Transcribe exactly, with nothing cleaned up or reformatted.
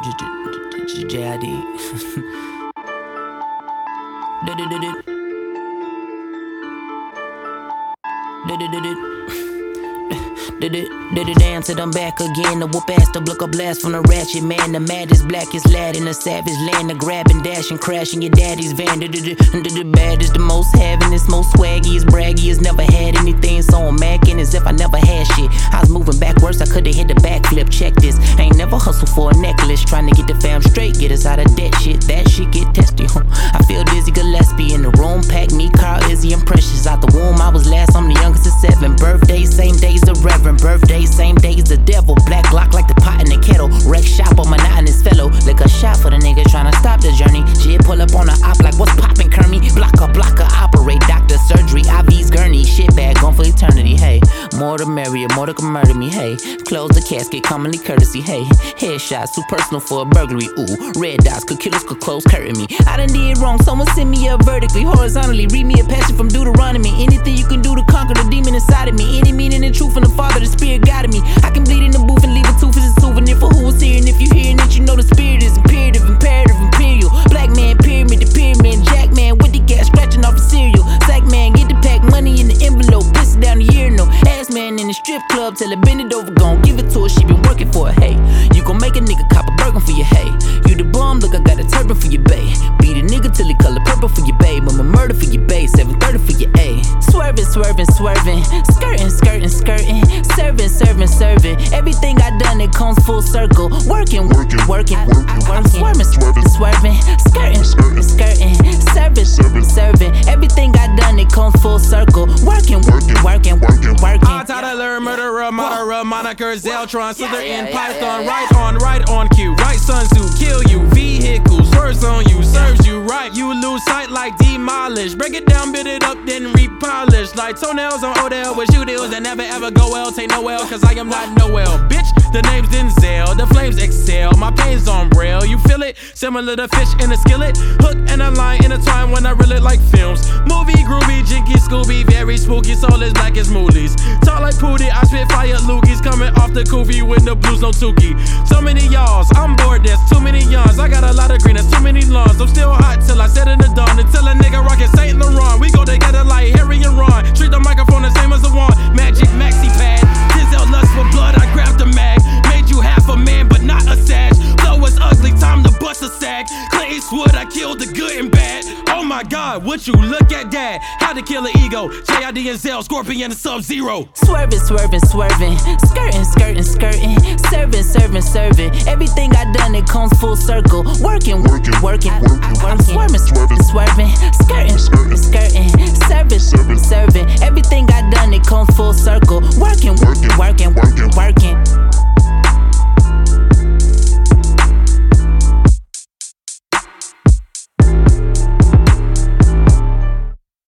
J I D. Did it, did it dance and I'm back again. The whoop ass, the block a blast from the ratchet man. The maddest, blackest lad in the savage land. The grabbing, dashing, crashing your daddy's van. Did it, did it baddest, the most havingest, most swaggiest, braggiest. Never had anything, so I'm macking as if I never had shit. I was moving backwards, I could've hit the backflip. Check this, I ain't never hustled for a necklace. Trying to get the fam straight, get us out of debt shit. That shit get testy, huh? I feel Dizzy Gillespie in the room. Pack me, Carl, Izzy, and Precious. Out the womb, I was last, I'm the youngest of seven. Birthday, same days the Reverend. Birthday, same day as the devil. Black Glock like the pot in the kettle. Wreck shop on monotonous fellow. Lick a shot for the nigga tryna stop the journey. Shit pull up on the op like what's poppin', Kermie? Blocker, blocker, operate, doctor, surgery, I V's, gurney. Shit bag, gone for eternity, hey. More the merrier, more to can murder me, hey. Close the casket, commonly courtesy, hey. Headshots, too personal for a burglary, ooh. Red dots, could killers, could close curtain me. I done did wrong, someone send me up vertically, horizontally. Read me a passage from Deuteronomy. Anything you can do to conquer the demon inside of me. Any meaning and truth from the Father, the Spirit guided me. I can bleed in the booth and leave a tooth as a souvenir for who was here. And if you hearing it, you know the spirit is imperative, imperative, imperial. Black man, pyramid, the pyramid. Jack man with the gas, scratching off the cereal. Sack man, get the pack, money in the envelope. Piss it down the year, no. Ass man in the strip club, tell her bend it over, gon' give it to her. She been working for it, hey. You gon' make a nigga cop a burger for your hey. You the bum, look, I got a turban for your bae. Beat a nigga till he color purple for your bae. Mama murder for your bae, seven thirty for your A. Swerving, swerving, swerving. Skirting, skirting, skirting. Serving, serving, serving. Everything I done, it comes full circle. Working, working, working. I'm swerving, swerving, swerving. Skirting, skirting, skirting. Serving, serving, serving. Everything I done, it comes full circle. Working, working, working, working, working. I Tyler, murderer, murderer, moniker, Zeltron, Slytherin, Python, right on, right on cue. Right Sun Tzu, kill you. Vehicles, words on you, serves you right. You lose sight like demolish. Break it down, build it up, then repolish. Like toenails on Odell with shoe deals that never ever go well. Take no L, cause I am not Noel. Bitch, the name's Denzel, the flames excel. My pain's on braille, you feel it? Similar to fish in a skillet. Hook and a line in a time when I reel it like films. Movie, groovy, jinky, Scooby, very spooky. Soul is black as moolies. Talk like Pootie, I spit fire loogies. Coming off the Koofy with the blues, no Tukey. So many y'alls, I'm bored, there's too many yawns. I got a lot of green, there's too many lawns. I'm still hot till I set in the dawn. Until a nigga rockin' Saint Laurent. We go together like Harry and Ron. Treat the microphone the same as a wand. Magic maxi pad. Denzel lust for blood, I grabbed the mag. Made you half a man, but not a sag. Flow was ugly, time to bust a sag. Clint Eastwood, I killed the good and bad. Oh my God, would you look at that? How to kill an ego. J I D and Zell, Scorpion and Sub-Zero. Swerving, swerving, swerving. Skirting, skirting, skirting. Serving, serving, serving. Everything I done, it comes full circle. Working, working, working. I'm swerving, swerving, swerving. Skirting, skirting, skirting. Serving, serving, serving.